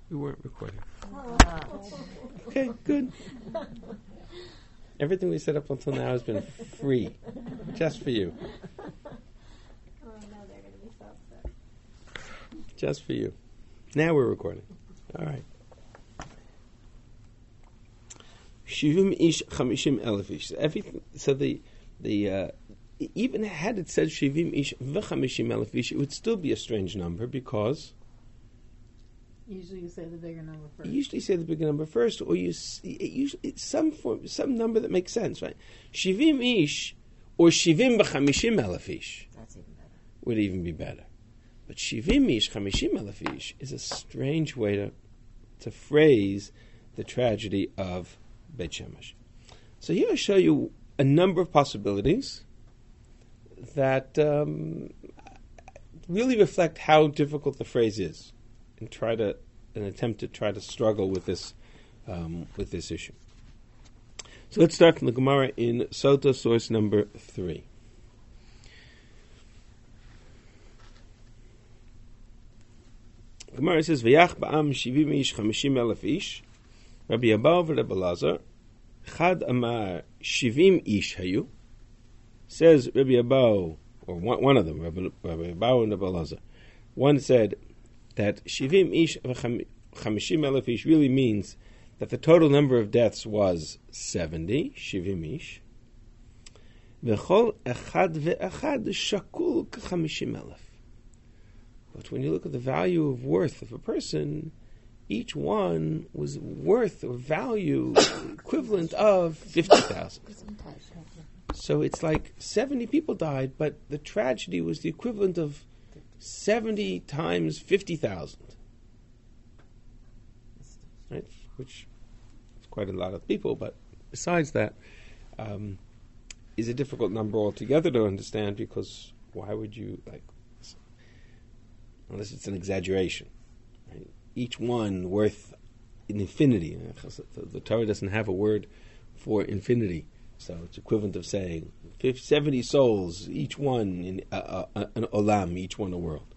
We weren't recording. Oh. Okay, good. Everything we set up until now has been free, just for you. Oh no, they're going to be so upset. Just for you. Now we're recording. All right. Shivim ish 50,000 ish. So the even had it said Shivim ish v'chamishim ish, it would still be a strange number because usually you say the bigger number first. You usually say the bigger number first, or it's some number that makes sense, right? Shivim ish or Shivim v'chamishim ish. That's even better. Would even be better. But Shivim ish 50,000 ish is a strange way to phrase the tragedy of Beit Shemesh. So here I show you a number of possibilities that really reflect how difficult the phrase is, and attempt to try to struggle with this issue. So let's start from the Gemara in Sota, source number 3. Gemara says, "V'yach ba'am 70 ish 50,000 ish." Rabbi Abahu v'Rabbi Elazar, Chad Amar 70 ish hayu. Says Rabbi Abahu, or one of them, Rabbi Abahu and Rabbi Elazar. One said that 70 ish v'chamishim ish really means that the total number of deaths was 70, 70 ish. V'chol echad ve'echad shakul k'50,000. But when you look at the value of worth of a person, each one was worth or value equivalent of 50,000. So it's like 70 people died, but the tragedy was the equivalent of 70 times 50,000. Right? Which is quite a lot of people, but besides that, is a difficult number altogether to understand, because why would you, unless it's an exaggeration, right? Each one worth an infinity. The Torah doesn't have a word for infinity, so it's equivalent of saying 70 souls, each one in an olam, each one a world.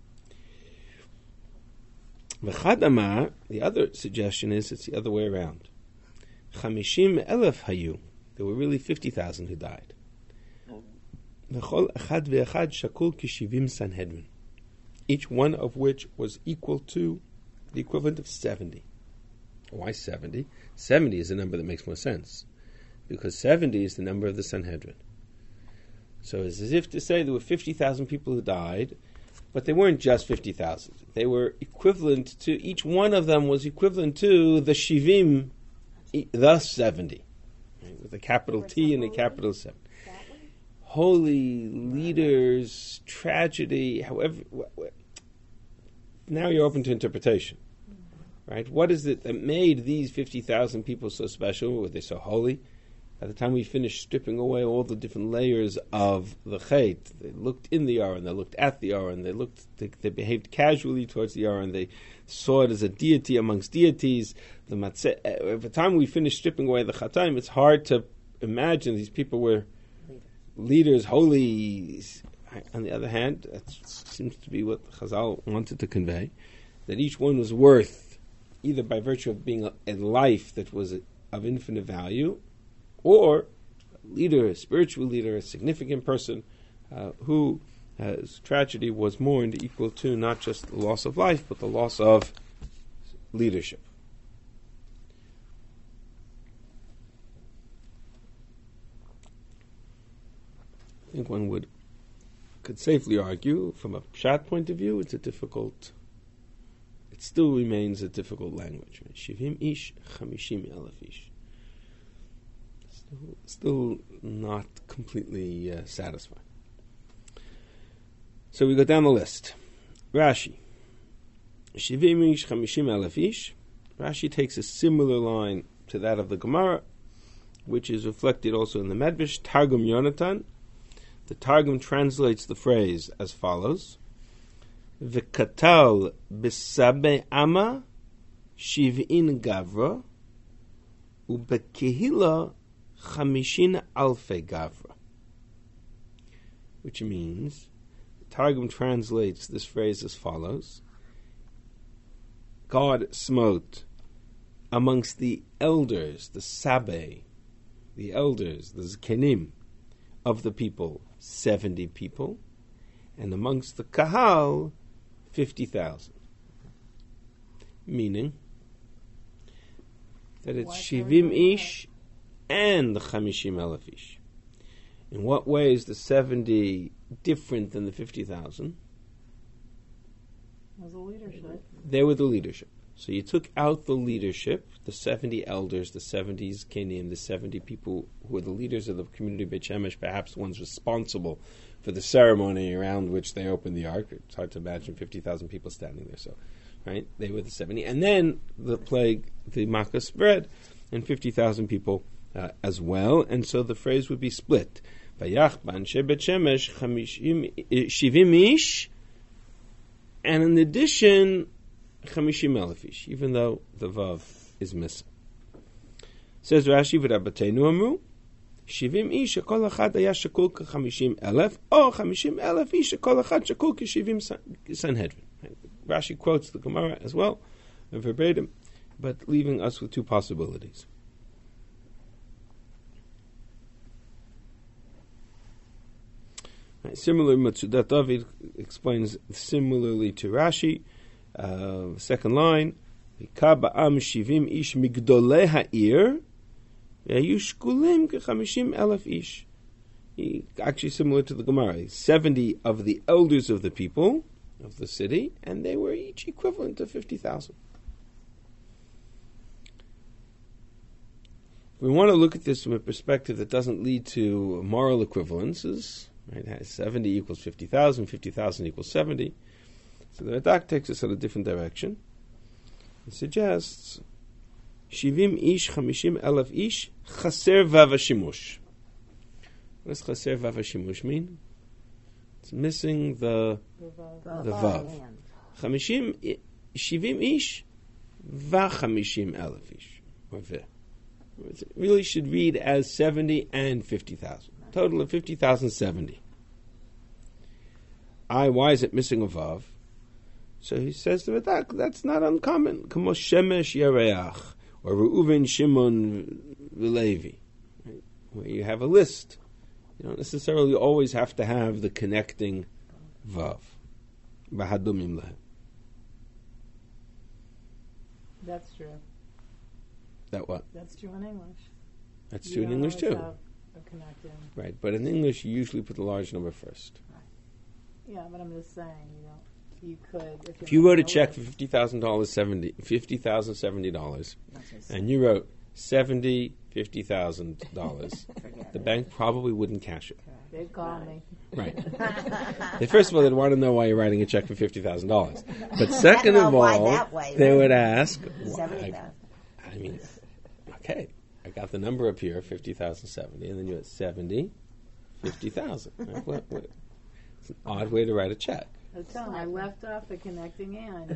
V'chad amar, the other suggestion is it's the other way around. 50,000 hayu, there were really 50,000 who died. V'chol echad ve'echad shakul ki-70 sanhedrin, each one of which was equal to the equivalent of 70. Why 70? 70 is a number that makes more sense, because 70 is the number of the Sanhedrin. So it's as if to say there were 50,000 people who died, but they weren't just 50,000. They were equivalent to, each one of them was equivalent to the Shivim, the 70, right, with a capital T and a capital 7. Holy leaders, tragedy, however. Now you're open to interpretation, right? What is it that made these 50,000 people so special? Were they so holy? By the time we finished stripping away all the different layers of the chait, they looked in the Aron, they looked at the Aron, they behaved casually towards the Aron, they saw it as a deity amongst deities. By the time we finished stripping away the chataim, it's hard to imagine these people were leaders, holy. On the other hand, that seems to be what Chazal wanted to convey, that each one was worth, either by virtue of being a life that was of infinite value, or a leader, a spiritual leader, a significant person whose tragedy was mourned equal to not just the loss of life, but the loss of leadership. I think one could safely argue, from a pshat point of view, it still remains a difficult language. Shivim ish, 50,000 ish. Still not completely satisfying. So we go down the list. Rashi. Shivim ish, 50,000 ish. Rashi takes a similar line to that of the Gemara, which is reflected also in the Medrash, Targum Yonatan. The Targum translates the phrase as follows: V'katal b'sabe ama shiv'in gavra u'bekehila 50,000 gavra. Which means, the Targum translates this phrase as follows: God smote amongst the elders, the Sabe, the elders, the Zkenim of the people, 70 people, and amongst the Kahal, 50,000. Meaning that it's Shivim Ish and the 50,000 Ish. In what way is the 70 different than the 50,000? Was the leadership. They were the leadership. So you took out the leadership, the 70 elders, the 70 Zkenim, the 70 people who were the leaders of the community of Beit Shemesh, perhaps the ones responsible for the ceremony around which they opened the ark. It's hard to imagine 50,000 people standing there. So, right, they were the 70. And then the plague, the Makkah spread, and 50,000 people as well. And so the phrase would be split. Vayach b'anshe Beit Shemesh 70 ish, and in addition, 50,000 ish, even though the Vav is missing. Says Rashi, v'Rabbateinu amru, 70 ish, shekol achad haya shekul k-50,000, or 50,000 ish, shekol achad shekul k-70 Sanhedrin. Rashi quotes the Gemara as well, verbatim, but leaving us with two possibilities. Similarly, Matsudat David explains similarly to Rashi. Second line, Ba'am shivim ish migdolei ha'ir, ve'yushkulim ke-50,000 ish. Actually similar to the Gemara. 70 of the elders of the people, of the city, and they were each equivalent to 50,000. We want to look at this from a perspective that doesn't lead to moral equivalences. Right? 70 equals 50,000, 50,000 equals 70. So the Radak takes us in a different direction. It suggests Shivim ish, 50,000 ish, chaser vav hashimush. What does chaser vav hashimush mean? It's missing the vav. 70 ish, va 50,000 ish. It really should read as 70 and 50,000. Total of 50,070. Why is it missing a vav? So he says to Radak, that's not uncommon. Kamo Shemesh Yareach, or Reuven, Shimon, Levi, right? Where you have a list. You don't necessarily always have to have the connecting vav. Bahadumim lehem. That's true. That what? That's true in English. That's true in English too. Connecting. Right, but in English you usually put the large number first. Right. Yeah, but I'm just saying, you could. If you wrote a check for $50,070, and you wrote $50,000, the bank probably wouldn't cash it. They'd call me. Right. First of all, they'd want to know why you're writing a check for $50,000. But second of all, they would ask, I mean, okay, I got the number up here, 50,070, and then you had 70, 50,000. Right? It's an odd way to write a check. I tell them I left off the connecting and.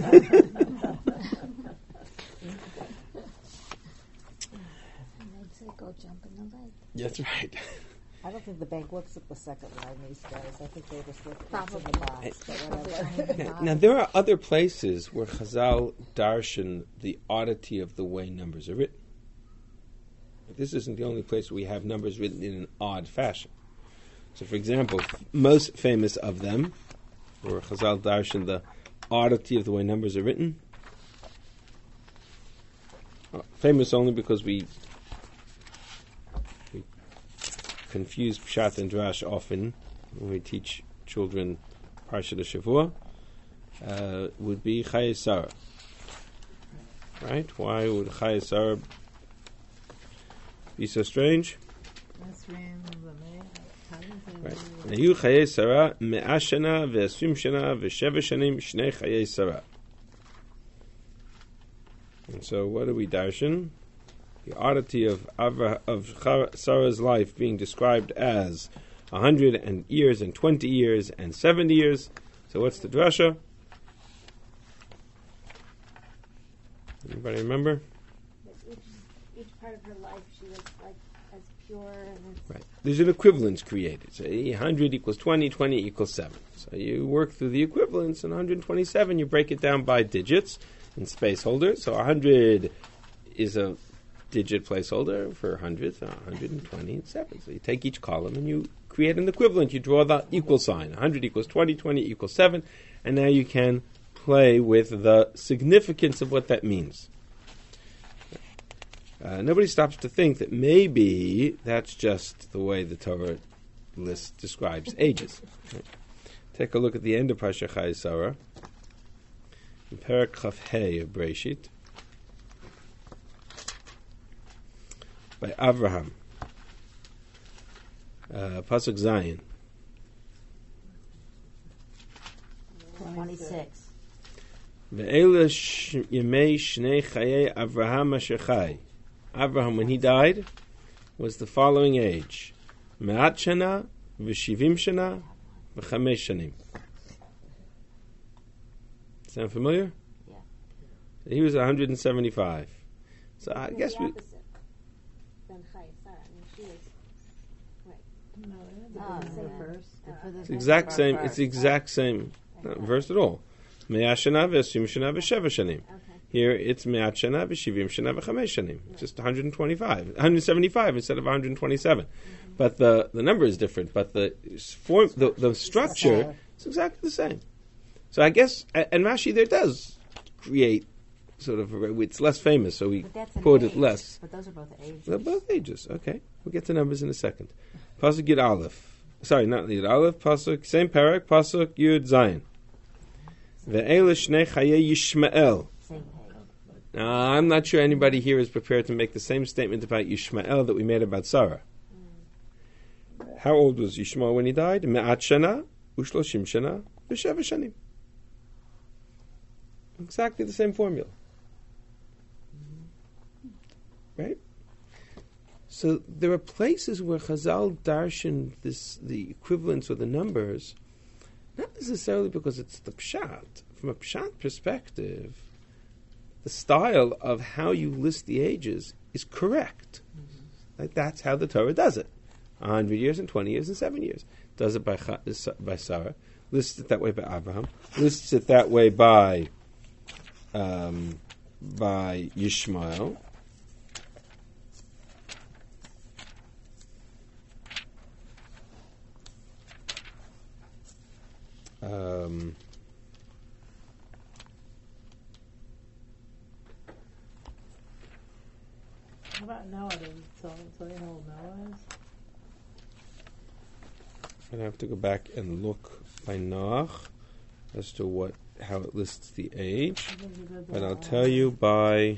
Go jump in the lake. That's right. I don't think the bank looks at the second line these days. I think they just look at the box. But whatever. Now, there are other places where Chazal darshan the oddity of the way numbers are written. But this isn't the only place where we have numbers written in an odd fashion. So, for example, most famous of them, where Chazal darshan the oddity of the way numbers are written, famous only because we confuse Pshat and Drash often when we teach children Parshat Shavua, would be Chayei Sarah. Right? Why would Chayei Sarah be so strange? Right. Nayu Chayei Sarah me'ah shana ve'esrim shana ve'sheva shanim shnei Chayei Sarah. And so what do we darshan? The oddity of Sarah's life being described as 100 years and 20 years and 70 years. So what's the drasha? Anybody remember? Each part of her life, she was like as pure and right. There's an equivalence created. So 100 equals 20, 20 equals 7. So you work through the equivalence, and 127 you break it down by digits, in space holder. So 100 is a digit placeholder for hundreds, 127. So you take each column and you create an equivalent. You draw the equal sign. 100 equals 20, 20 equals 7, and now you can play with the significance of what that means. Nobody stops to think that maybe that's just the way the Torah list describes ages. Right? Take a look at the end of Parsha Chayei Sarah, in Perek Chaf Hey of Breshit, by Avraham, Pasuk Zayin. 26. Ve'ele yemei shnei chayei Avraham asher chai. Avraham, when he died, was the following age: me'at shana, v'shivim shana, v'chamesh shanim. Sound familiar? Yeah. He was 175. So I guess the we. opposite than Chayei Sarah. I mean, she was right. No, Say the that. first. It's the exact same. It's the exact same verse at all. Me'at shana, v'shivim shana, v'sheva shanim. Okay. Here it's me'at shana v'shivim shana v'chamesh shanim. It's just 175 instead of 127. But the number is different. But the form, the structure is exactly the same. So I guess, and Rashi there does create sort of, it's less famous, so we But that's an quote age. it less. But those are both ages. They're both ages. Okay, we'll get to numbers in a second. Pasuk Yud Aleph. Sorry, not Yud Aleph. Pasuk same parak. Pasuk Yud Zayin. Ve'ele shnei chayei Yishmael. Same page. Now, I'm not sure anybody here is prepared to make the same statement about Yishmael that we made about Sarah. How old was Yishmael when he died? Me'at shana, u'shloshim shana, v'sheva shanim. Exactly the same formula. Right? So there are places where Chazal darshan the equivalents or the numbers, not necessarily because it's the pshat. From a pshat perspective, the style of how you list the ages is correct. Like that's how the Torah does it. 100 years and 20 years and 7 years. Does it by Sarah. Lists it that way by Abraham. Lists it that way by Yishmael. How about Noah? Does it tell you how old Noah is? I'm gonna have to go back and look by Noach as to how it lists the age, but I'll tell you by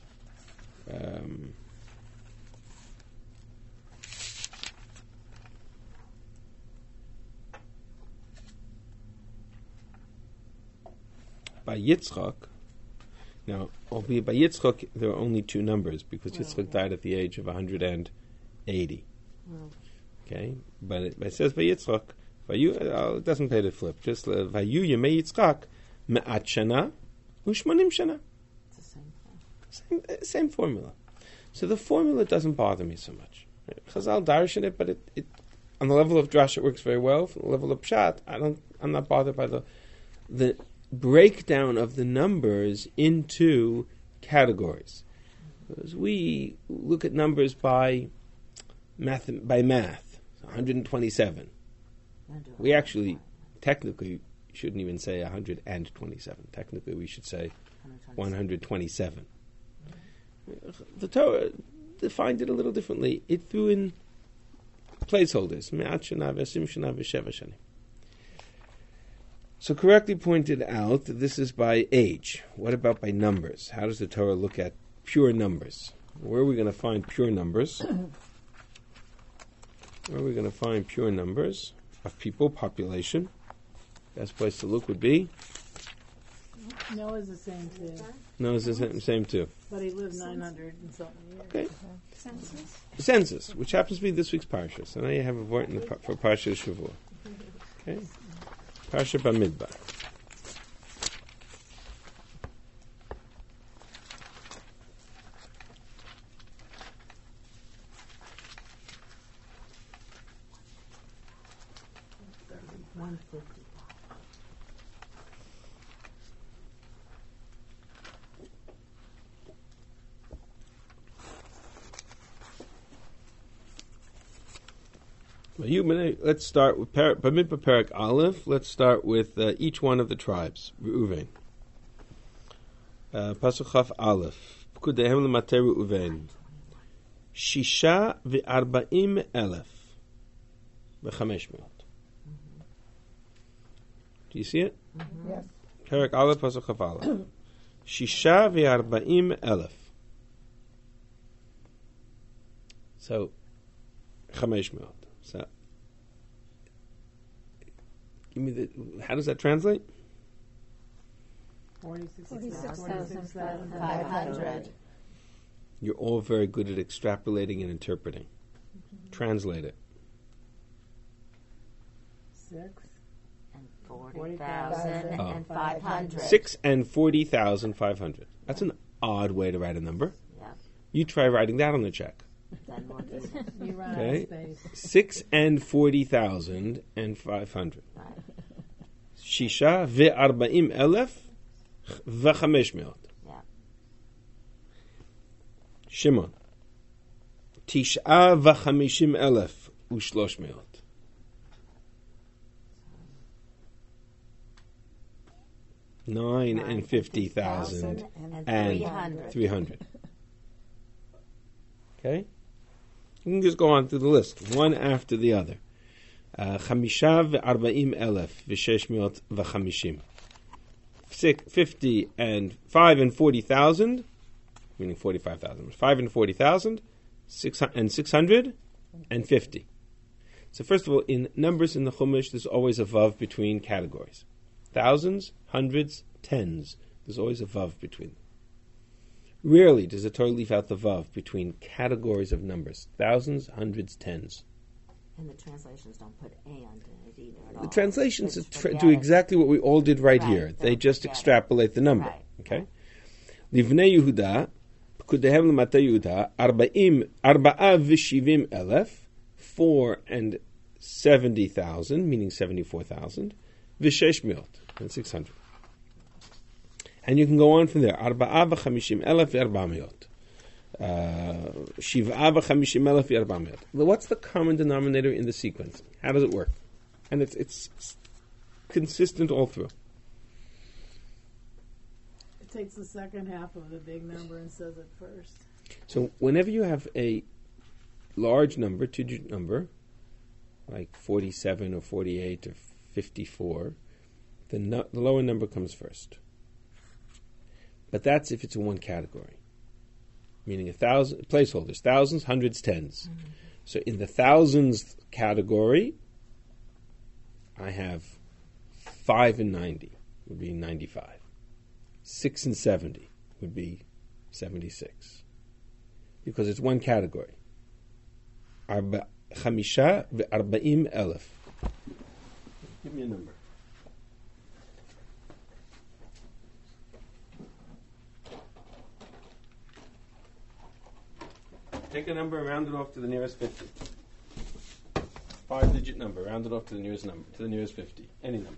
Yitzchak. Now, albeit by Yitzchak, there are only two numbers because Yitzchak died at the age of 180. Okay, but it says by Yitzchak, it doesn't pay to flip. Just Vayu Yemei Yitzchak me'at shana u'shmanim shana. It's the same thing. Same formula. So the formula doesn't bother me so much. Right? Chazal darshan it, but it on the level of drash it works very well. From the level of pshat, I'm not bothered by the breakdown of the numbers into categories. Because we look at numbers by math, 127. We actually, technically, shouldn't even say 127. Technically, we should say 127. The Torah defined it a little differently. It threw in placeholders. Me'at shana, v'esim shana, v'sheva shanim. So correctly pointed out that this is by age. What about by numbers? How does the Torah look at pure numbers? Where are we going to find pure numbers? Where are we going to find pure numbers of people, population? Best place to look would be? Noah's the same too, No, it's the same too. but he lived 900 and something years. Okay. Census? Census, which happens to be this week's parsha. So now you have a word for Parsha Shavua. Okay? Parsha Bamidbar. Let's start with Bamidbar Perek Aleph. Let's start with each one of the tribes. Reuven. Pasuk Chaf Aleph. Pkudehem l'matei Reuven. Shisha ve'arba'im elef v'chamesh meot. Do you see it? Yes. Perek Aleph, Pasuk Chaf Aleph. Shisha ve'arba'im elef. So, chamesh meot. So, give me how does that translate? 46,500. You're all very good at extrapolating and interpreting. Translate it. 6 And 40,500. 6 and 40,500. That's an odd way to write a number. Yeah. You try writing that on the check. Then we'll do it. You run Okay. out of space. 6 and 40,500. Right. Shisha ve'arba'im elef v'chamesh meot. Yeah. Shimon. Tish'a v'chamishim elef u'shlosh meot. Nine and 50,000 and 300. Okay? You can just go on through the list, one after the other. Chamisha ve'arba'im elef v'shesh meot v'chamishim. 50 and 5 and 40,000, meaning 45,000. 5 and 40,000, 650. So first of all, in numbers in the Chumash, there's always a vav between categories. Thousands, hundreds, tens. There's always a vav between them. Rarely does the Torah leave out the vav between categories of numbers. Thousands, hundreds, tens. And the translations don't put and in it either at all. The translations Just do forget it. exactly what we all did right here. Right, They don't just forget it. extrapolate the number. Right. Okay? Livnei Yehuda, Pekudehem l'matei Yehuda, arba'a v'shivim elef, 470,000, meaning 74,000, v'shesh meot, and 600. And you can go on from there. Arba'a v'chamishim elef v'arba'a meot. Shiv'a v'chamishim elef v'arba'a meot. What's the common denominator in the sequence? How does it work? And it's consistent all through. It takes the second half of the big number and says it first. So whenever you have a large number, two-digit number, like 47 or 48 or 54, the lower number comes first. But that's if it's in one category, meaning 1,000 placeholders, thousands, hundreds, tens. Mm-hmm. So in the thousands category, I have 5 and 90 would be 95. 6 and 70 would be 76. Because it's one category. Chamisha ve'arba'im elef. Give me a number. Take a number and round it off to the nearest 50. 5-digit number, round it off to the nearest number, to the nearest 50. Any number.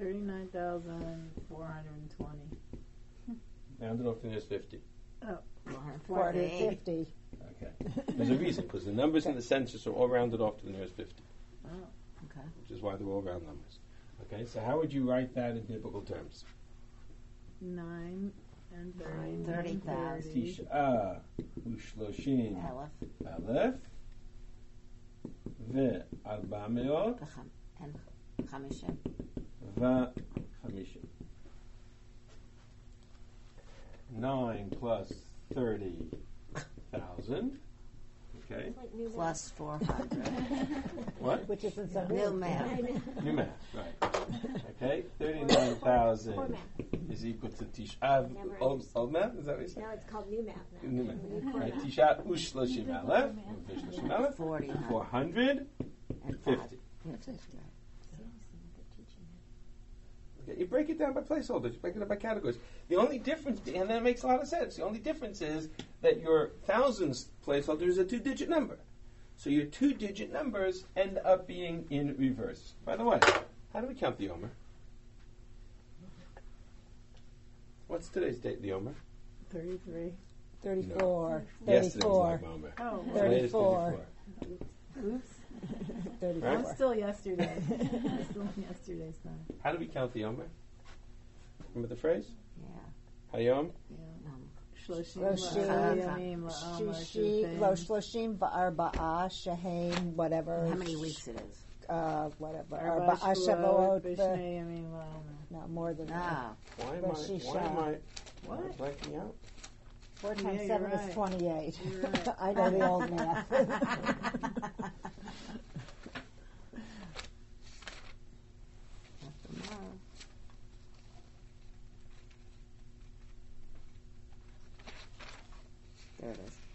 39,420. Round it off to the nearest 50. Oh, 450. Okay. There's a reason, because the numbers in the census are all rounded off to the nearest 50, Okay. which is why they're all round numbers. Okay, so how would you write that in biblical terms? 9 and 30. 30,000. Tish'a u'shloshim Aleph. elef ve'arba meot And Chamishim. v'chamishim. 9 plus 30,000. Okay. Like new Plus 400. What? Which isn't so New math. New math, right. Okay, 39,000 Poor math. is equal to Tish'a. Never Old math? Is that what you said? Now it's called new math now. New math. Poor Right, math. Tish'a u'shloshim aleph, u'shloshim aleph, 450. And 5. Yeah, 50. Okay, you break it down by placeholders, you break it up by categories. The only difference, and that makes a lot of sense, the only difference is that your thousands placeholder is a 2-digit number. So your 2-digit numbers end up being in reverse. By the way, how do we count the Omer? What's today's date, the Omer? 33. 34. Yesterday's 34. Lag BaOmer. Oh, Today's 34. oops. 34. I'm still yesterday. I'm still in yesterday's time. How do we count the Omer? Remember the phrase? Yeah. Hayom? Yeah. Um, Shloshim Shloshim, v'ayamim la'amar Shishi, lo shloshim va'arba'a shehem, whatever. how many weeks it is? Whatever. Arba Arba'a Shavuot Shavuot. b'shnei yamim la'amar. Not more than that. Ah, Why am Rosh I What? blanking out? 4 times Yeah, 7 you're is right. 28. You're right. I know the old math. after tomorrow. There it is.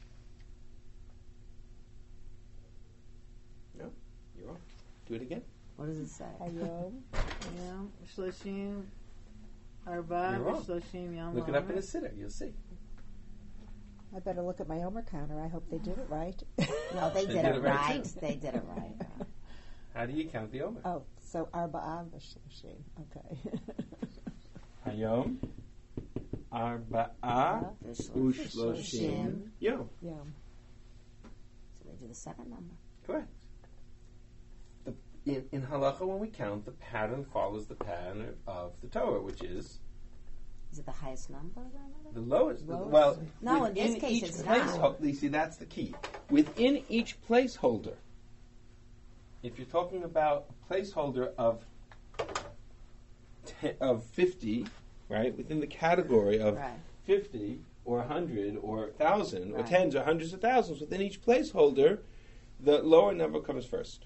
No, you're wrong. Do it again. What does it say? Hayom. Yeah. Shloshim arba You're wrong. v'shloshim yom Look it up in la'amar. a sitter. You'll see. I better look at my Omer counter. I hope they did it right. No, they They did did it it right, right. too. They did it right. How do you count the Omer? Oh, so Arba'a v'shloshim. Okay. Hayom, Arba'a, Ushloshim, Yom. Yeah. So they do the second number. Correct. In halacha, when we count, the pattern follows the pattern of the Torah, which is Is it the highest number? the lowest. Lowest. Well, No, in this within case each it's placeholder. not. You see, that's the key. Within each placeholder, if you're talking about a placeholder of 50, right, within the category of Right. 50 or 100 or 1,000 or Right. tens or hundreds of thousands, within each placeholder, the lower number comes first.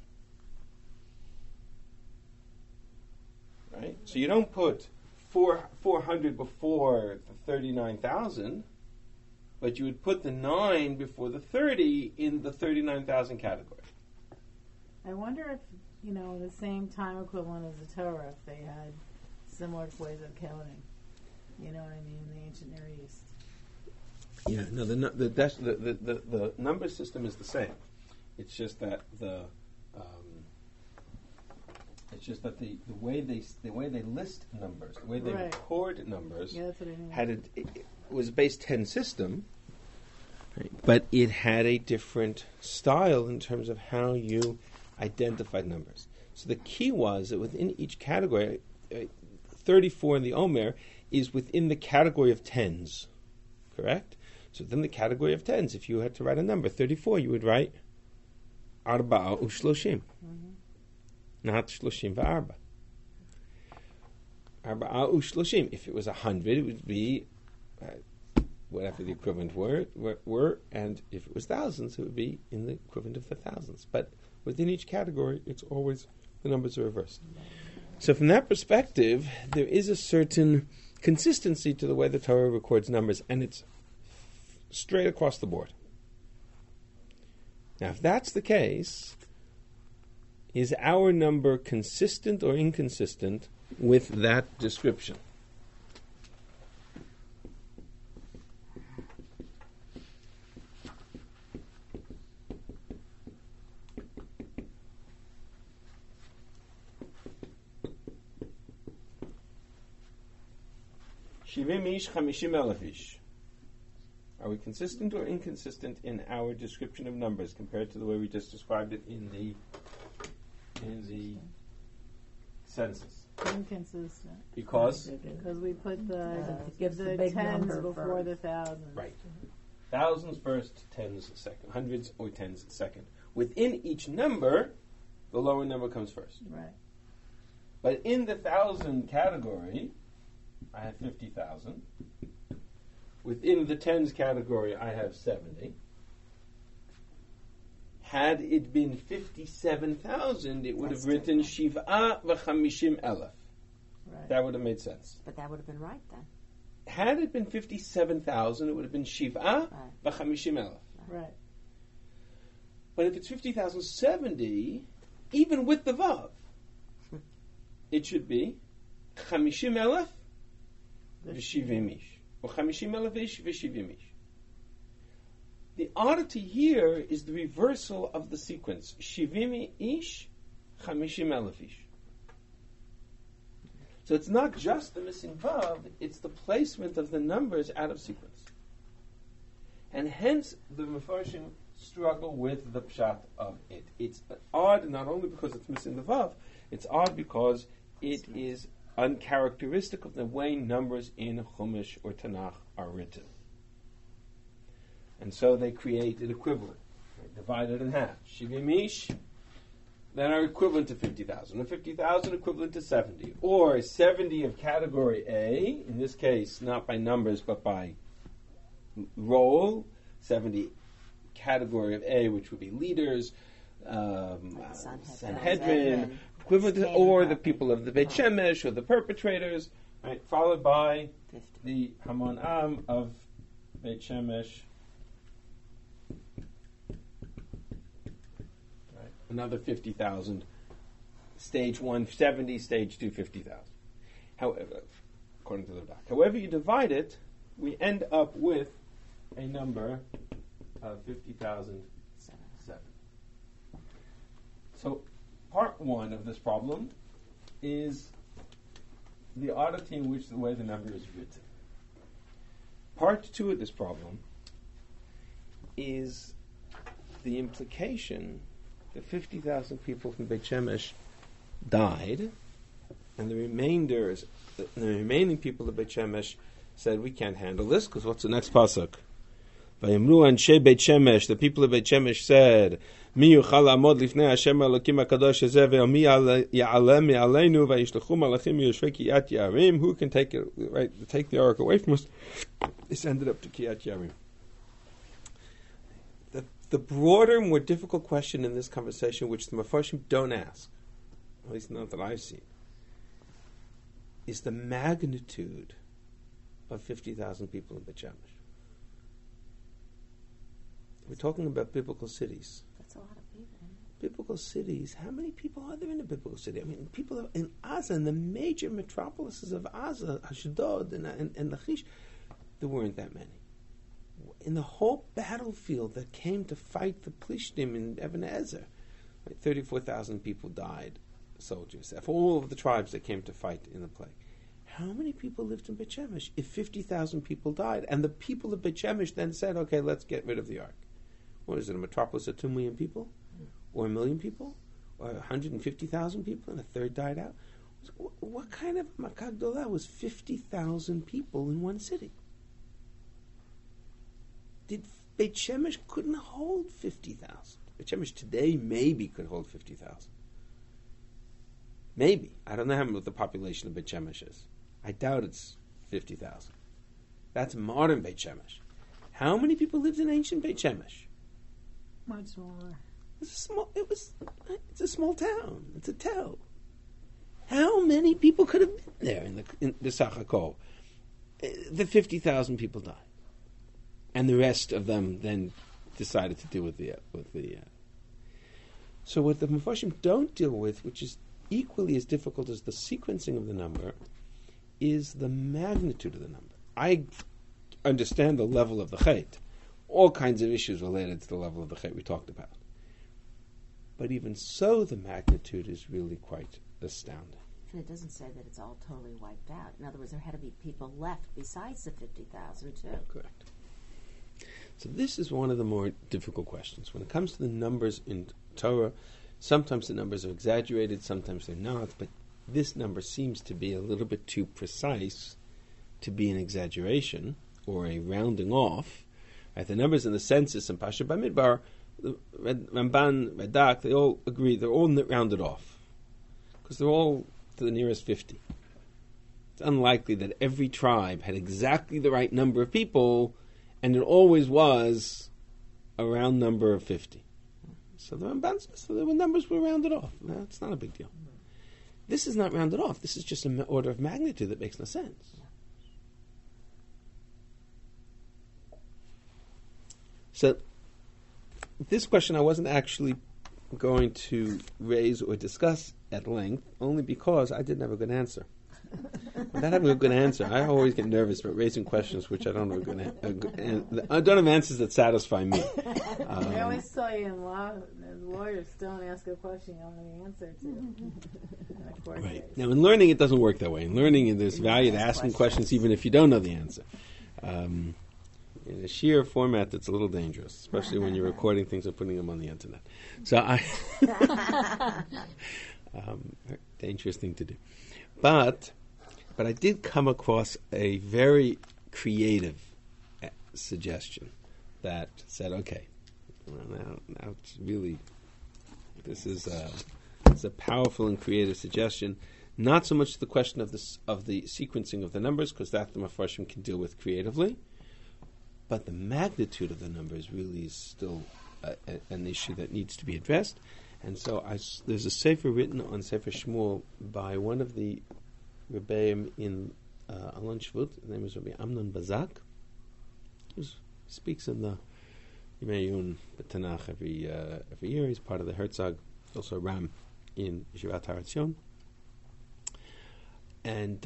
Right? So you don't put 400 before the 39,000, but you would put the 9 before the 30 in the 39,000 category. I wonder if, the same time equivalent as the Torah, if they had similar ways of counting. You know what I mean? In the ancient Near East. Yeah, no, the number system is the same. It's just that the way they list numbers, the way they Right. record numbers, Yeah, that's what I mean. it was a base 10 system, right, but it had a different style in terms of how you identified numbers. So the key was that within each category, 34 in the Omer is within the category of tens, correct? So within the category of tens, if you had to write a number, 34, you would write Arba'a Ushloshim. Not Shloshim v'arba. Arba'a u'shloshim. If it was 100, it would be whatever the equivalent were, and if it was thousands, it would be in the equivalent of the thousands. But within each category, it's always the numbers are reversed. So from that perspective, there is a certain consistency to the way the Torah records numbers, and it's straight across the board. Now, if that's the case, is our number consistent or inconsistent with that description? Shivim ish, 50,000 ish. Are we consistent or inconsistent in our description of numbers compared to the way we just described it in the census? Inconsistent. Because? Because we put the gives the big tens number before first. the thousands. Right. Thousands first, tens second. Hundreds or tens second. Within each number, the lower number comes first. Right. But in the thousand category, I have 50,000. Within the tens category, I have 70. Had it been 57,000, it would have written Shiv'a v'chamishim elef. Right. That would have made sense. But that would have been right then. Had it been 57,000, it would have been Shiv'a Right. v'chamishim elef. Right. But if it's 50,070, even with the Vav, it should be Chamishim elef v'shivim ish. Or Chamishim elef ish v'shivim ish. The oddity here is the reversal of the sequence. Shivim ish, Chamishim elef ish. So it's not just the missing Vav, it's the placement of the numbers out of sequence. And hence the Mefarshim struggle with the pshat of it. It's odd not only because it's missing the vav, it's odd because it is uncharacteristic of the way numbers in Chumash or Tanakh are written. And so they create an equivalent. Right? Divide it in half. 70 ish, then are equivalent to 50,000. And 50,000 equivalent to 70. Or 70 of category A, in this case, not by numbers, but by role. 70 category of A, which would be leaders, Sanhedrin, equivalent to, or the people of the Beit Shemesh, or the perpetrators, right? Followed by 50. The Hamon Am of Beit Shemesh. Right. Another 50,000. Stage 1, 70, stage 2, 50,000. However, according to the doc. However you divide it, we end up with a number of 50,007. So, part one of this problem is the oddity in which the way the number is written. Part two of this problem is the implication that 50,000 people from Beit Shemesh died, and the remaining people of Beit Shemesh said, we can't handle this, because what's the next pasuk? Vayimru anshe Beit Shemesh, the people of Beit Shemesh said, Mi yuchal amod lifnei Hashem Elokim HaKadosh hazeh ve'mi ya'aleh me'aleinu vayishlechu malachim yoshvei Kiryat Yarim. Who can take the ark away from us? This ended up to Kiryat Yarim. The broader, more difficult question in this conversation, which the Mefarshim don't ask, at least not that I've seen, is the magnitude of 50,000 people in Beit Shemesh. We're talking about biblical cities. That's a lot of people. Biblical cities. How many people are there in a biblical city? I mean, people in Gaza, in the major metropolises of Gaza, Ashdod and Lachish, there weren't that many. In the whole battlefield that came to fight the Plishtim in Even Ezer, 34,000 people died, soldiers, of all of the tribes that came to fight in the plague. How many people lived in Beit Shemesh if 50,000 people died? And the people of Beit Shemesh then said, okay, let's get rid of the ark. What is it, a metropolis of 2 million people? Or 1 million people? Or 150,000 people and a third died out? What kind of Makkah Gdolah was 50,000 people in one city? Did Beit Shemesh couldn't hold 50,000? Beit Shemesh today maybe could hold 50,000. Maybe. I don't know how much the population of Beit Shemesh is. I doubt it's 50,000. That's modern Beit Shemesh. How many people lived in ancient Beit Shemesh? Much smaller. It's a small town. It's a tell. How many people could have been there in the Sachakol? The 50,000 people died, and the rest of them then decided to deal with the. So what the Mefarshim don't deal with, which is equally as difficult as the sequencing of the number, is the magnitude of the number. I understand the level of the chait. All kinds of issues related to the level of the chait we talked about. But even so, the magnitude is really quite astounding. And it doesn't say that it's all totally wiped out. In other words, there had to be people left besides the 50,000 too. Correct. So this is one of the more difficult questions. When it comes to the numbers in Torah, sometimes the numbers are exaggerated, sometimes they're not, but this number seems to be a little bit too precise to be an exaggeration or a rounding off. Right? The numbers in the census and Pasha Bamidbar, Ramban, Radak, they all agree, they're all rounded off. Because they're all to the nearest 50. It's unlikely that every tribe had exactly the right number of people, and it always was a round number of 50. So the Ramban says so the numbers were rounded off. No, it's not a big deal. This is not rounded off. This is just an order of magnitude that makes no sense. So this question I wasn't actually going to raise or discuss at length, only because I didn't have a good answer. Without having a good answer, I always get nervous about raising questions which I don't have I don't have answers that satisfy me. They always tell you in law, lawyers don't ask a question you don't know the answer to. Right. Now, in learning, it doesn't work that way. In learning, there's value to asking questions even if you don't know the answer. in a sheer format that's a little dangerous, especially when you're recording things and putting them on the internet. So dangerous thing to do. But I did come across a very creative suggestion that said, okay, well, now it's really, this is it's a powerful and creative suggestion. Not so much the question of the sequencing of the numbers, because that the Mefarshim can deal with creatively, but the magnitude of the numbers really is still an issue that needs to be addressed. And so there's a sefer written on Sefer Shmuel by one of the Rebbeim in Alon Shvut. His name is Rabbi Amnon Bazak. He speaks in the Yimei Yun Tanakh every year. He's part of the Herzog, also Ram in Yeshivat Har Etzion. And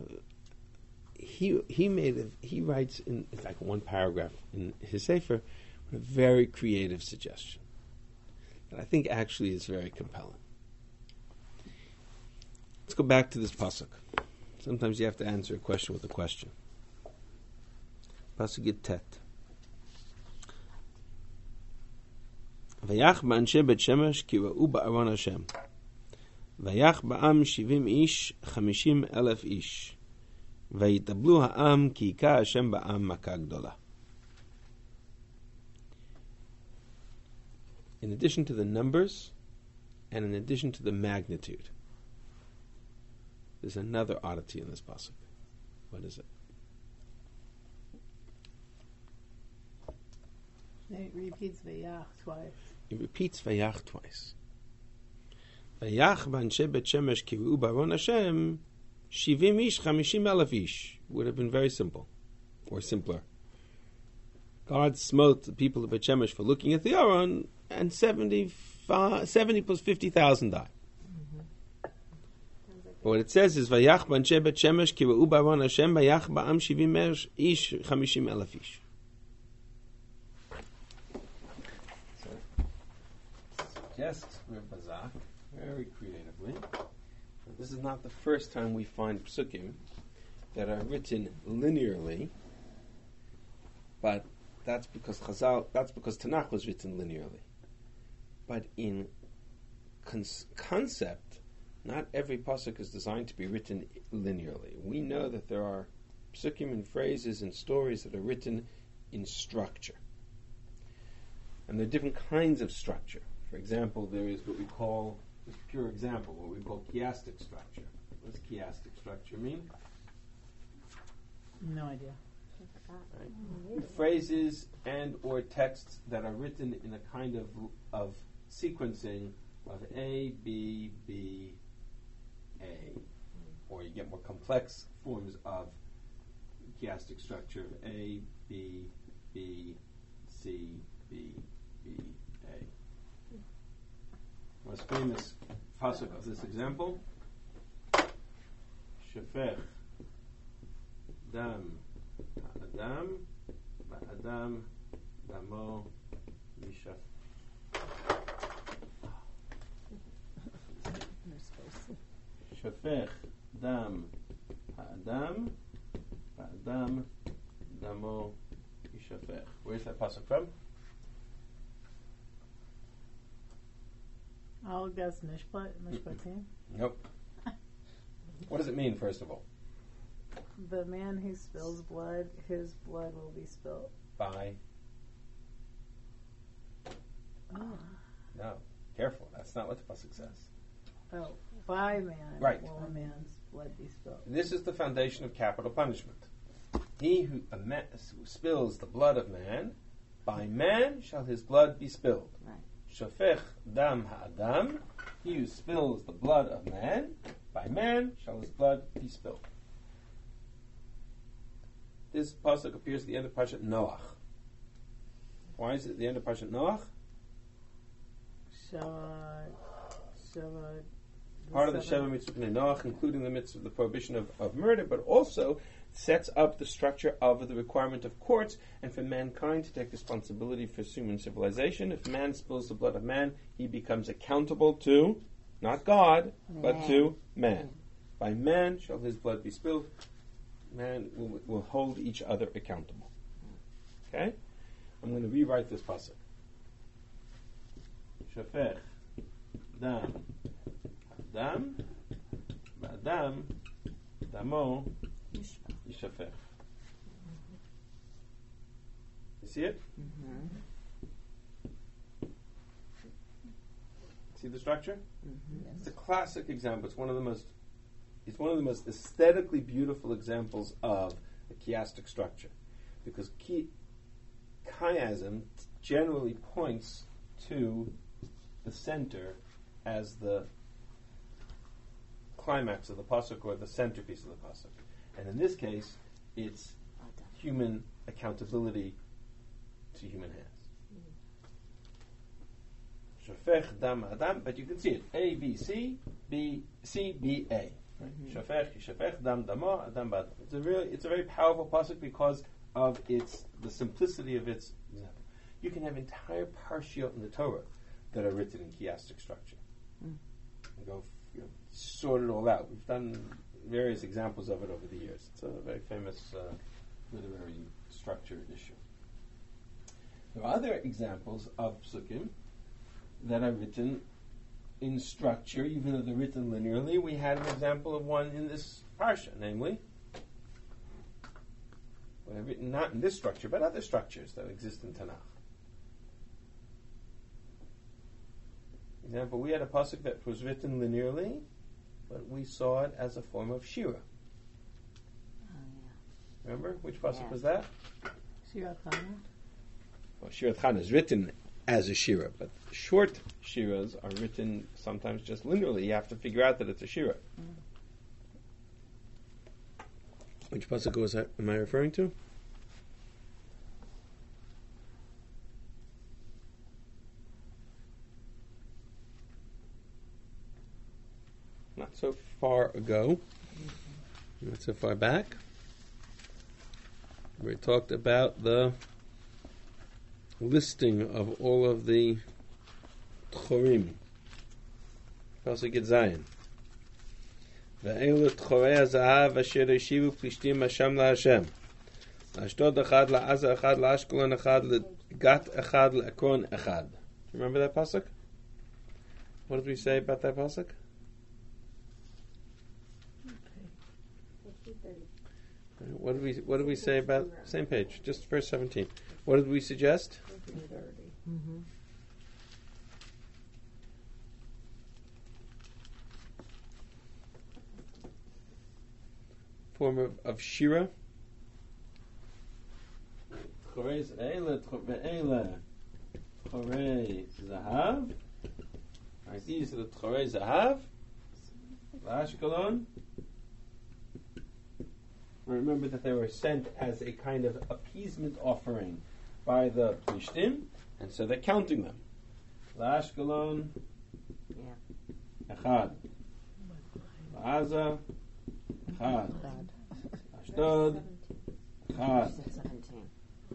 he writes in fact one paragraph in his sefer a very creative suggestion that I think actually is very compelling. Let's go back to this pasuk. Sometimes you have to answer a question with a question. Pasuk Yud Tet. Vayach ba'anshe bet shemesh ki ra'u ba'aron Hashem. Vayach ba'am 70 ish 50,000 ish. Vayitablu ha'am ki ika Hashem ba'am makah gdola. In addition to the numbers, and in addition to the magnitude, there's another oddity in this pasuk. What is it? It repeats Vayach twice. It repeats Vayach twice. Vayach b'anshe bet shemesh ki ra'u ba'aron Hashem 70 ish 50,000 ish. Would have been very simple, or simpler. God smote the people of Bet Shemesh for looking at the Aron, and 70 plus 50,000 died. But what it says is Vayach b'anshe bet shemesh ki ra'u ba'aron Hashem vayach ba'am 70 ish 50,000 ish. Suggests Bazak very creatively. This is not the first time we find psukim that are written linearly, but that's because Tanakh was written linearly. But in concept, not every pasuk is designed to be written linearly. We know that there are psukim and phrases and stories that are written in structure. And there are different kinds of structure. For example, there is what we call, this pure example, what we call chiastic structure. What does chiastic structure mean? No idea. Right. Phrases and or texts that are written in a kind of sequencing of A, B, B, A. Or you get more complex forms of chiastic structure, A, B, B, C, B, B, A. Most famous pasuk of this example, Shefech Dam Adam Ba'adam Damo Mishaf. Shefech Dam Adam Ba'adam Damo Mishafech. Where's that pasuk from? I'll guess Mishpatim. Nope. What does it mean, first of all? The man who spills blood, his blood will be spilled. By? No. Careful. That's not what the pasuk says. Oh, by man will a man's blood be spilled. This is the foundation of capital punishment. He who spills the blood of man, by man shall his blood be spilled. Right. Shofech dam ha'adam, he who spills the blood of man, by man shall his blood be spilled. This pasuk appears at the end of Parshat Noach. Why is it at the end of Parshat Noach? Part of the Sheva Mitzvah Bnei Noach, including the mitzvah of the prohibition of murder, but also sets up the structure of the requirement of courts and for mankind to take responsibility for human civilization. If man spills the blood of man, he becomes accountable to, not God, but to man. By man shall his blood be spilled. Man will hold each other accountable. Okay? I'm going to rewrite this pasuk. Shafech dam dam ba'adam damo yishafech. You see it? Mm-hmm. See the structure? Mm-hmm. It's a classic example. It's one of the most aesthetically beautiful examples of a chiastic structure, because chiasm generally points to the center as the climax of the pasuk or the centerpiece of the pasuk, and in this case, it's human accountability to human hands. Shafech dam adam, but you can see it. A, B, C, B, C, B, A. Right? Shafech dam damo adam ba'adam. It's a very powerful pasuk because of the simplicity of its example. You can have entire parshiot in the Torah that are written in chiastic structure. And go sort it all out. We've done various examples of it over the years. It's a very famous literary structure issue. There are other examples of psukim that are written in structure, even though they're written linearly. We had an example of one in this parsha, namely, written not in this structure, but other structures that exist in Tanakh. For example, we had a pasuk that was written linearly, but we saw it as a form of shira. Oh, yeah. Remember? Which pasuk was that? Shirat Chana. Well, Shirat Chana is written as a shira, but short shiras are written sometimes just linearly. You have to figure out that it's a shira. Which pasuk was that? Am I referring to? Not so far ago. Not so far back. We talked about the listing of all of the tchorim. Pasuk Yud Zayin. Ve'elu tchorei hazahav asher yeshivu plishtim hasham laHashem. Ashdod echad, la'aza echad, la'ashkelon echad, legat echad, le'ekron echad. Remember that pasuk? What did we say about that pasuk? What did we say about same page? Just verse 17. What did we suggest? Mm-hmm. Form of shira. Chorei zahav. Right, these are the chorei zahav. Ashkelon. Remember that they were sent as a kind of appeasement offering by the Plishtim, and so they're counting them. Ashkelon, Echad. Gaza, Echad. Ashdod, Echad. 17.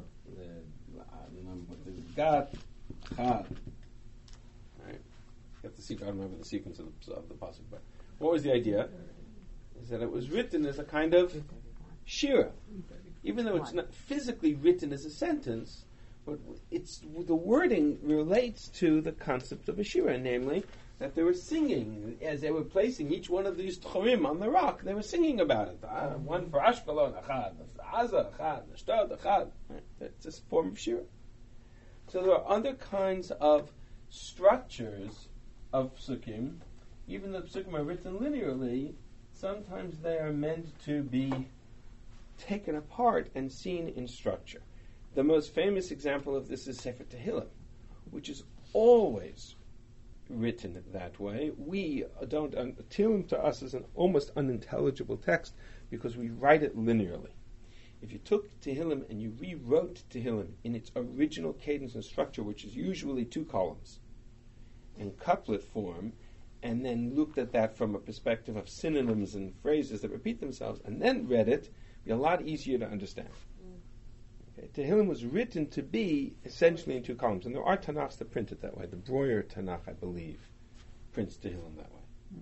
The Gat, Echad. Right. Got the sequence. I don't remember the sequence of the pasuk, but what was the idea? Is that it was written as a kind of shira, even though it's not physically written as a sentence, but it's the wording relates to the concept of a shira, namely that they were singing as they were placing each one of these tchorim on the rock. They were singing about it. One for Ashkelon, Echad, Aza, Echad, Ashdod, Echad. It's a form of shira. So there are other kinds of structures of psukim, even though psukim are written linearly. Sometimes they are meant to be taken apart and seen in structure. The most famous example of this is Sefer Tehillim, which is always written that way. We don't. Tehillim to us is an almost unintelligible text because we write it linearly. If you took Tehillim and you rewrote Tehillim in its original cadence and structure, which is usually 2 columns, in couplet form, and then looked at that from a perspective of synonyms and phrases that repeat themselves, and then read it, it'd be a lot easier to understand. Okay. Tehillim was written to be essentially in 2 columns, and there are Tanakhs that print it that way. The Breuer Tanakh, I believe, prints Tehillim that way.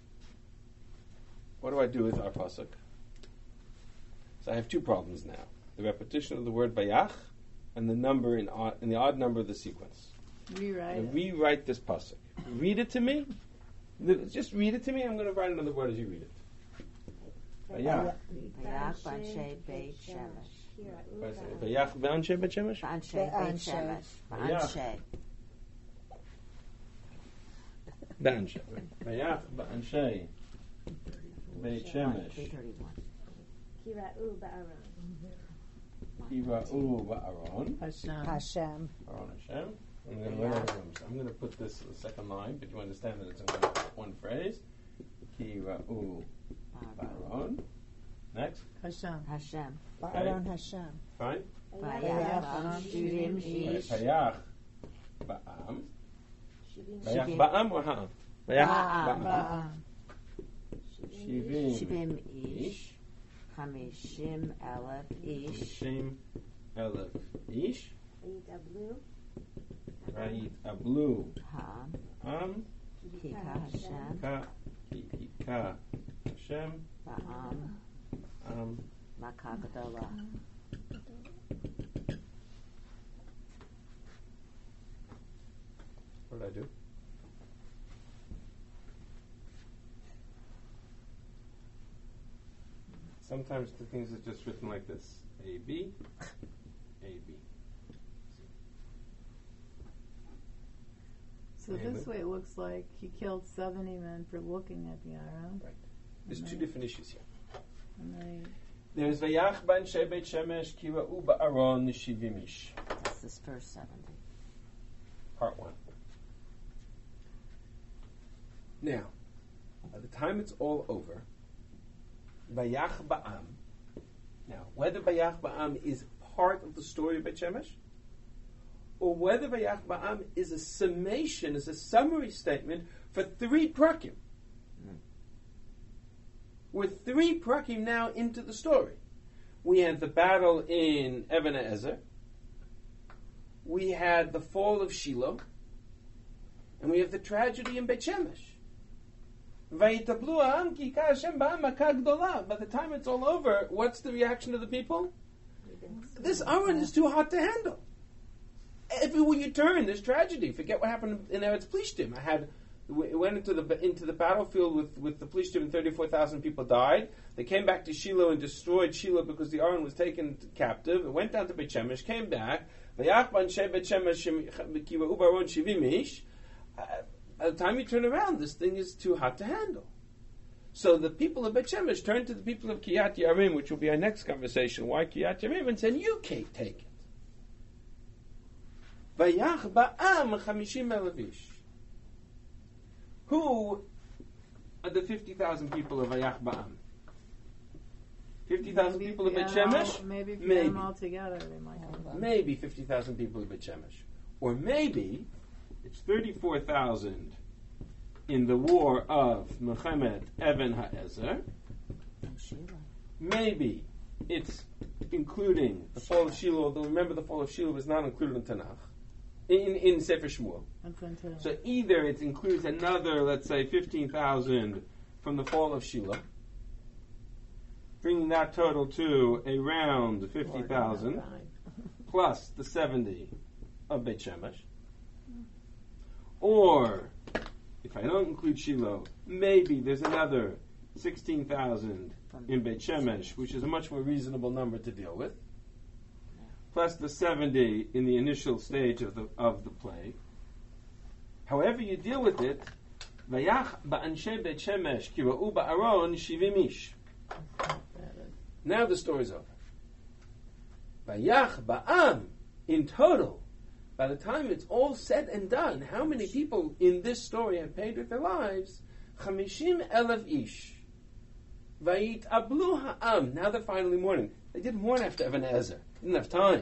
What do I do with our pasuk? So I have 2 problems now. the repetition of the word Vayach and the number in the odd number of the sequence. Rewrite this pasuk. Read it to me. Just read it to me. I'm going to write another word as you read it. Vayach. Vayach b'anshei Beit Shemesh. Vayach b'anshei Beit Shemesh? B'anshei Beit Shemesh. B'anshei. B'anshei. Vayach b'anshei Beit Shemesh. 331. Kira'u ba'aron. Kira'u ba'aron. Hashem. Aron Hashem. I'm going to put this in the second line, but you understand that it's in one phrase. Kira'u ba'aron. Next. Hashem. Ba'aron Hashem. Fine. Vayach ba'am shivim ish. Vayach ba'am. Vayach ba'am or ha'am? Vayach ba'am. Shivim ish. 50,000 ish. 50,000 ish. Vayit Ablu. Ham. Kika Hashem. Kika Hashem. Ba'am. Makkah Gedolah. What did I do? Sometimes the things are just written like this. A-B, A-B. So this way it looks like he killed 70 men for looking at the Aron. Right. There's two different issues here. And There's Vayach b'anshei Beit Shemesh kira'u ba'aron shivim ish. That's this first 70. Part 1. Now, by the time it's all over, Vayach ba'am. Now, whether Vayach ba'am is part of the story of Beit Shemesh, or whether Vayach ba'am is a summation, is a summary statement for 3 prakim. We're 3 prakim now into the story. We had the battle in Even HaEzer. We had the fall of Shiloh. And we have the tragedy in Beit Shemesh. By the time it's all over, what's the reaction of the people? This Aron is too hot to handle. Everywhere you turn, there's tragedy. Forget what happened in Eretz Plishtim. We went into the battlefield with the Plishtim, and 34,000 people died. They came back to Shiloh and destroyed Shiloh because the Aron was taken captive. It went down to Beit Shemesh, came back. By the time you turn around, this thing is too hot to handle. So the people of Beit Shemesh turned to the people of Kiryat Yearim, which will be our next conversation. Why Kiryat Yearim? And said, "You can't take it." Vayach ba'am 50,000 ish. Who are the 50,000 people of Vayach ba'am? 50,000 people of Beit Shemesh? Maybe if you get them all together, they might come. Maybe 50,000 people of Beit Shemesh. Or maybe it's 34,000 in the war of Mechemet Even HaEzer. Maybe it's including the fall of Shiloh, although remember the fall of Shiloh was not included in Tanakh, in Sefer Shmuel. So either it includes another, let's say, 15,000 from the fall of Shiloh, bringing that total to around 50,000, plus the 70 of Beit Shemesh. Or, if I don't include Shiloh, maybe there's another 16,000 in Beit Shemesh, which is a much more reasonable number to deal with, plus the 70 in the initial stage of the plague. However you deal with it, Vayach ba'anshei Beit Shemesh kira'u ba'aron shivim ish. Now the story's over. Vayach ba'am, in total, by the time it's all said and done, how many people in this story have paid with their lives? 50,000 ish. Vayit ablu ha'am. Now they're finally mourning. They didn't mourn after Even HaEzer. They didn't have time.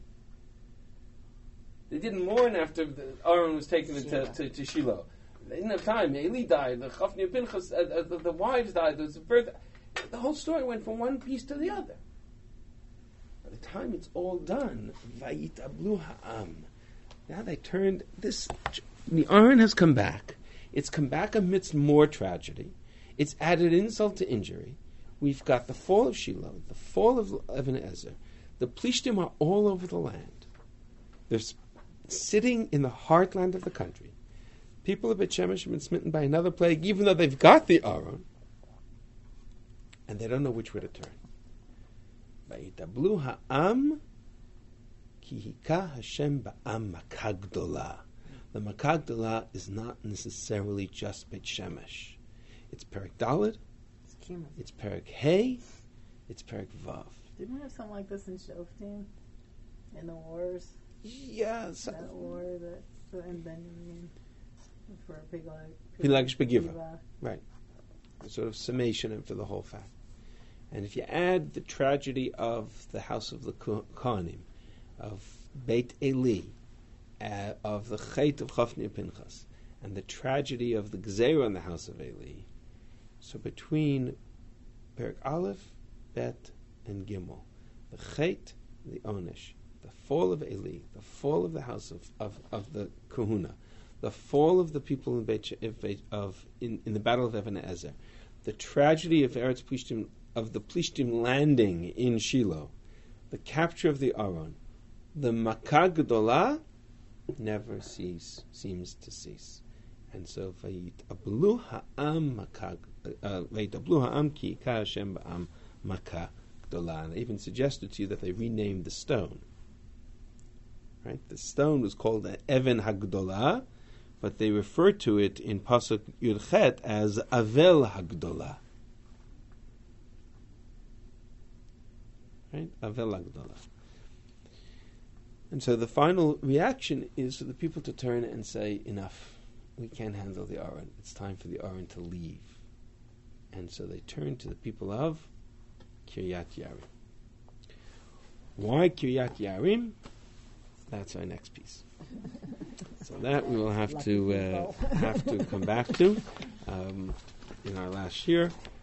They didn't mourn after Aaron was taken to Shiloh. They didn't have time. Eli died. The Chafni and Pinchas, the wives died. The whole story went from one piece to the other. By the time it's all done, Vayit ablu ha'am. Now they turned this. The Aron has come back. It's come back amidst more tragedy. It's added insult to injury. We've got the fall of Shiloh, the fall of Even HaEzer, The Plishtim are all over the land. They're sitting in the heartland of the country. People of Bet Shemesh have been smitten by another plague, even though they've got the Aron, and they don't know which way to turn. Vayitablu ha'am ki hika Hashem ba'am makah gdola. The makah gdola is not necessarily just Bet Shemesh. It's Perek Dalet, it's Perek Hey, it's Perek Vav. Didn't we have something like this in Shoftim? In the wars? Yeah, That war that in Benjamin for Pilag Shbegiva. Right. A sort of summation of the whole fact. And if you add the tragedy of the house of the Kohanim, of Beit Eli, of the Chait of Chofni and Pinchas, and the tragedy of the Gzeira in the house of Eli, so between Perek Aleph, Bet, and Gimel, the Chait, the Onesh, the fall of Eli, the fall of the house of the Kahuna, the fall of the people in the Battle of Even Ezer, the tragedy of Eretz Plishtim, of the Plishtim landing in Shiloh, the capture of the Aron, the Makah Gdolah never seems to cease. And so Vayitablu ha'am ki hika Hashem ba'am Makah Gdolah. And I even suggested to you that they renamed the stone. Right? The stone was called Even HaGdolah, but they refer to it in Pasuk Yud-Chet as Avel HaGdolah. Right? Avel HaGdolah. And so the final reaction is for the people to turn and say, enough. We can't handle the Aron. It's time for the Aron to leave. And so they turn to the people of Kiryat Yarim. Why Kiryat Yarim? That's our next piece. So that we will have to come back to in our last year.